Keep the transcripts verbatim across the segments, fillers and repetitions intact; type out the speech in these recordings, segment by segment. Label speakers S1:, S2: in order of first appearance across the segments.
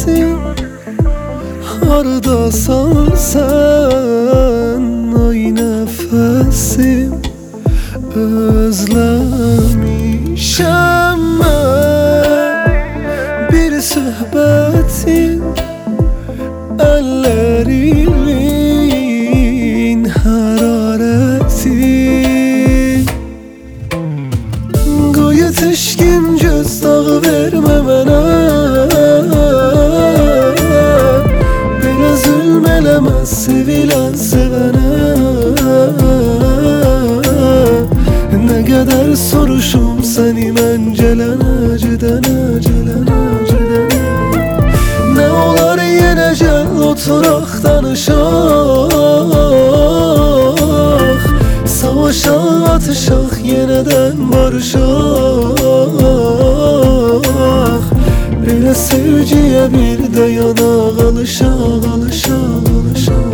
S1: nəfəsim, hardasan sən, ay nəfəsim. Özləmişəm mən bir söhbətin, əllərimin hərarəti. Qoy yetişkim göz dağı vermə mənə, belə zülm eləməz sevilən sevənə. Nə qədər soruşum səni mən gələnə, gedənə, gələnə, gedənə. Nə olar yenə gəl oturaq danışaq, savaşaq, atışaq, yenədən barışaq. Belə sevgiyə bir də yanaq, alışaq, alışaq, alışaq.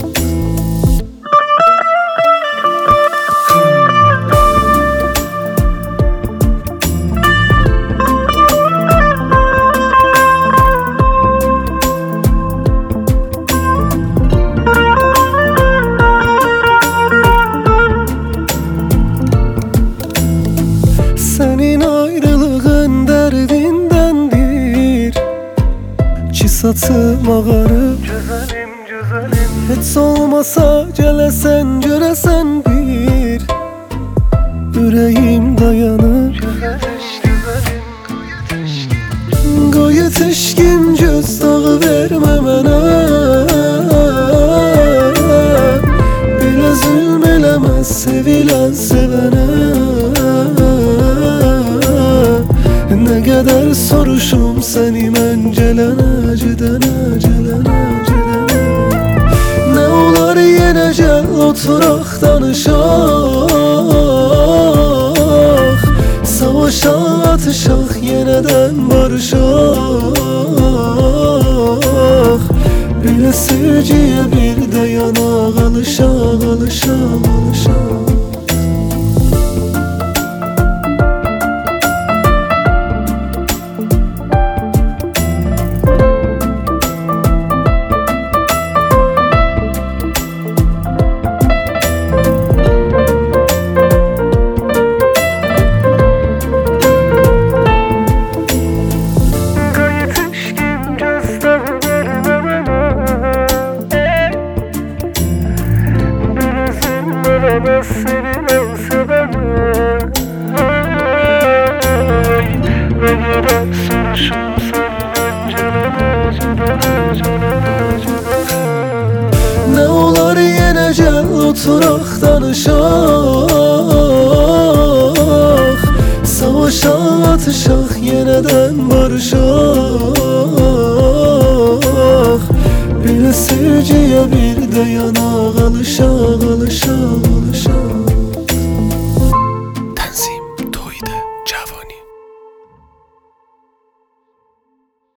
S1: Sənin ayrılığın dərdindəndir ki, saçım ağarıb.
S2: Güzelim, güzelim.
S1: Heç olmasa gələsən, görəsən bir ürəyim dayanır.
S2: Güzelim, güzelim.
S1: Qoy yetişkim göz dağı vermə mənə, belə zülm eləməz sevilən sevənə. Nə qədər soruşum səni mən gələnə, gedənə, gələnə, gedənə. Nə olar yenə gəl oturaq danışaq, savaşaq, atışaq, yenədən barışaq. Belə sevgiyə bir də yanaq, alışaq, alışaq, alışaq.
S2: Sevilen sevene, ve yürek sarışın senden canına, canına, canına, canına.
S1: Nə olar yenə gəl oturaq danışaq, savaşaq, atışaq, yenədən barışaq. Belə sevgiyə bir də yanaq, alışaq.